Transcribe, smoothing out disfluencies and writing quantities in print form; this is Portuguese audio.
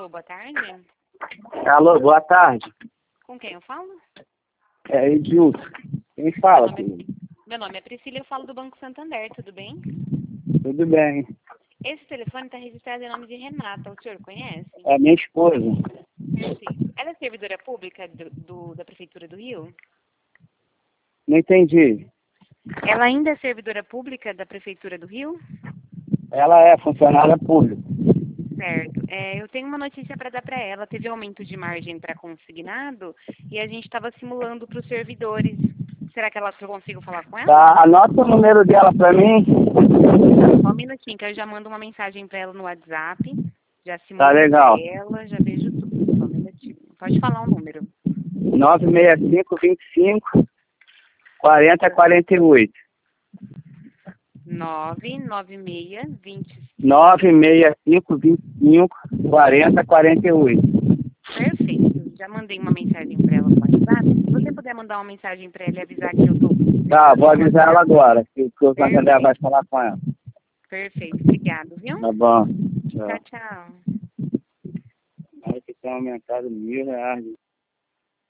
Alô, boa tarde. Alô, boa tarde. Com quem eu falo? É Edilson. Quem fala, filho? Meu nome é Priscila e eu falo do Banco Santander, tudo bem? Tudo bem. Esse telefone está registrado em nome de Renata, o senhor conhece? É minha esposa. Perfeito. Ela é servidora pública da Prefeitura do Rio? Não entendi. Ela ainda é servidora pública da Prefeitura do Rio? Ela é funcionária pública. Certo. Eu tenho uma notícia para dar para ela. Teve aumento de margem para consignado e a gente estava simulando para os servidores. Será que eu consigo falar com ela? Tá, anota o número dela pra mim. Só um minutinho, que eu já mando uma mensagem para ela no WhatsApp. Já Tá simulo legal. para ela, já vejo tudo. Só um minutinho. Pode falar o número. 965-25 4048. 99620. 965-25 4048. Perfeito. Já mandei uma mensagem para ela no WhatsApp. Se você puder mandar uma mensagem para ela e avisar que eu tô. Tá, vou avisar ela agora, que o Santander vai falar com ela. Perfeito. Obrigado, viu? Tá bom. Tchau, Tchau. tchau. Aí que tem aumentado R$1.000.